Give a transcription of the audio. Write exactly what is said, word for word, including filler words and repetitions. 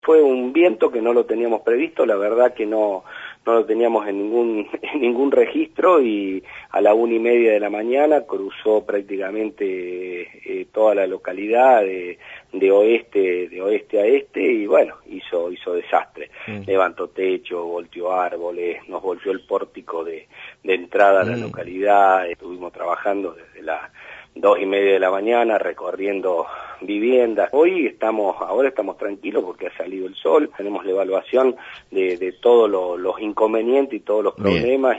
fue un viento que no lo teníamos previsto, la verdad que no no lo teníamos en ningún en ningún registro, y a la una y media de la mañana cruzó prácticamente eh, toda la localidad de, de oeste de oeste a este, y bueno, hizo hizo desastre. Mm. Levantó techo, volteó árboles, nos volvió el pórtico de, de entrada a la mm. localidad. Estuvimos trabajando desde las dos y media de la mañana recorriendo viviendas. Hoy estamos, ahora estamos tranquilos porque ha salido el sol, tenemos la evaluación de, de todos lo, los inconvenientes y todos los problemas. Bien.